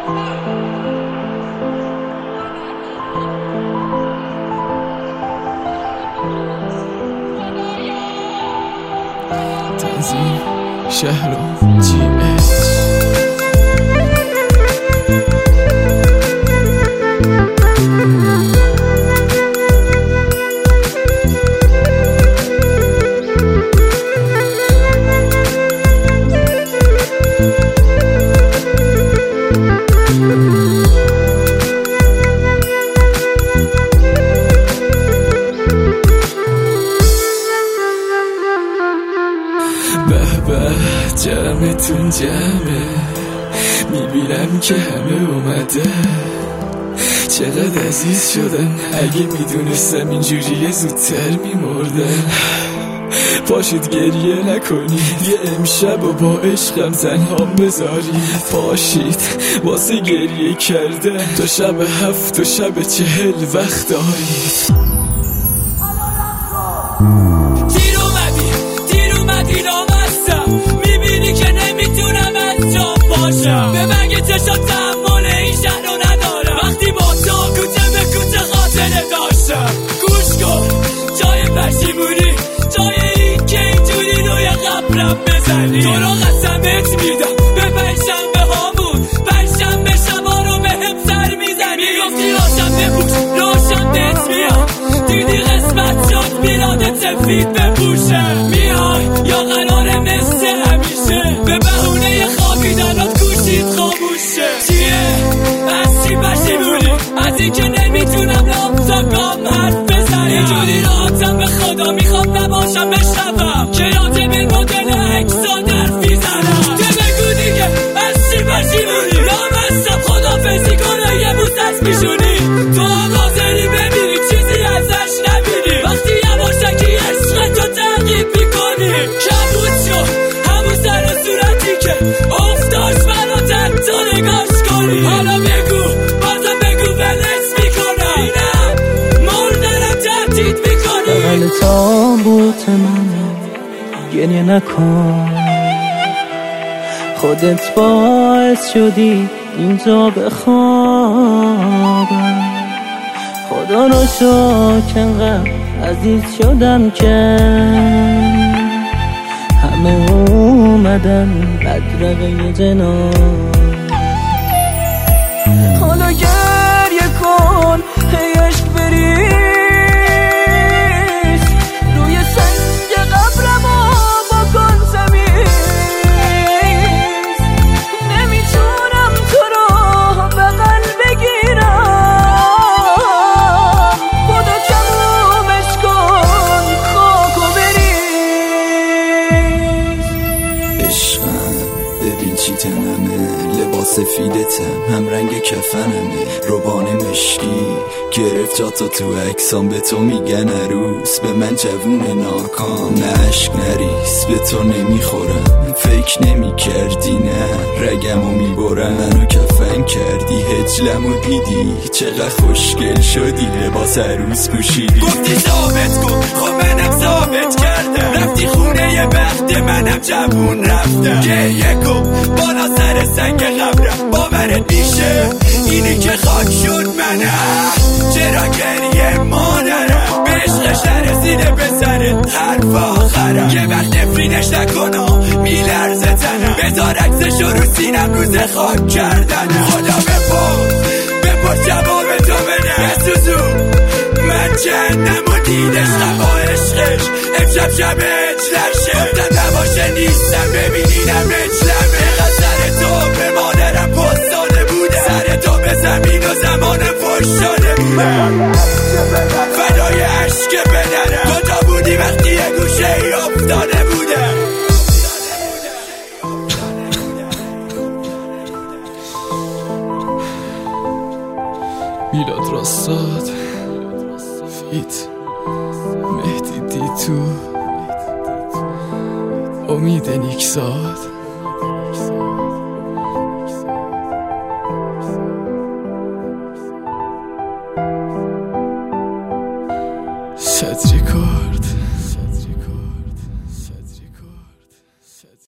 تنظیم شهرام GH. به جمعتون جمعه، میبینم که همه اومده. چقدر عزیز شدن، اگه میدونستم اینجوریه زودتر میمردم. پاشید گریه نکنید، یه امشب و با عشقم تنها بذارید. پاشید واسه گریه کردن، تا شب 7 و شب 40 وقت دارید. میبینی که نمیتونم از جا باشم، به من یه چشم تحمل این شهر رو ندارم. وقتی با تو کوچه به کوچه خاطره داشتم، گوش کن جای پشیمونی، جای این که اینجوری روی قبرم بزنی. تو رو قسمت میدم به پنجشنبه هامون، پنجشنبه شبا رو به هم سر میزنی. میگفتی روشن بپوش روشن بهت میام، دیدی قسمت شد میلاد سفید بپوشه. میای یا قراره مثل همیشه به بهونه خوابیدنات گوشید خاموشه؟ چیه؟ از چی پشیمونی؟ از این که نمیتونم لامزا گام حرف بزنم. اینجوری راحتم به خدا میخوام نباشم بشنوم که یادم این مدل اکسا درفی زنم. که بگو دیگه از چی پشیمونی؟ لامستم خدافزی کنه یه بوس از پیشونی. تو آقازری ببینی چیزی ازش نبینی، وقتی یواشکی عشق تو تغییب میکنی. کبود شو همون سر و صورتی که افتاش براتت تو نگاش کنی. حالا بگو بازم بگو ولت میکنم، اینم مردنم تهدید میکنی. بغل تابوت من گریه نکن، خودت باعث شدی اینجا بخوابم. خدا رو شکر انقدر عزیز شدم که همه اومدن بدرقه جنان. حالا گریه کن ای عشق بریز، روی سنگ قبرمو بکن تمیز. نمیتونم تو رو بغل بگیرم، خدا تمومش کن خاکو بریز. عشقم ببین چی تنمه، لباس سفیدتم هم رنگ کفنمه. روبان مشکی گرفت جاتو تو عکسام، به تو میگن عروس، به من جوون ناکام. نه عشق نریس به تو نمیخورم، فکر نمی کردی نه رگمو میبرم. منو کفن کردی هجلمو دیدی، چقدر خوشگل شدی لباس عروس پوشیدی. گفتی ثابت کن خب منم ثابت کردم، رفتی خونه یه بخت منم جوون رفتم. گریه کن بالا سر سنگ قبرم، باورت میشه اینی که خاک شد منم. چرا گریه مادرم به عشقش نرسیده به سرت حرف آخرم. یه وقت نفرینش نکنم میلرزه تنم، بذار عکسشو رو سینم روز خاک کردنم. خدا بپرس جواب تو بده بسوزون، من جهنم و دیدش با عشقش. امشب شب اجلشه گفتم نباشه نیستم، ببینینم اجلمه. سر تو به مادرم پستاده بوده، سر تو به زمین و زمان پشتاده بوده. فدای عشق پدرم تو تا بودی وقتی یه گوشه ای افتاده بوده. میلاد راستاد، فیت مهدی دیتو، امید نیکزاد. صدر کارد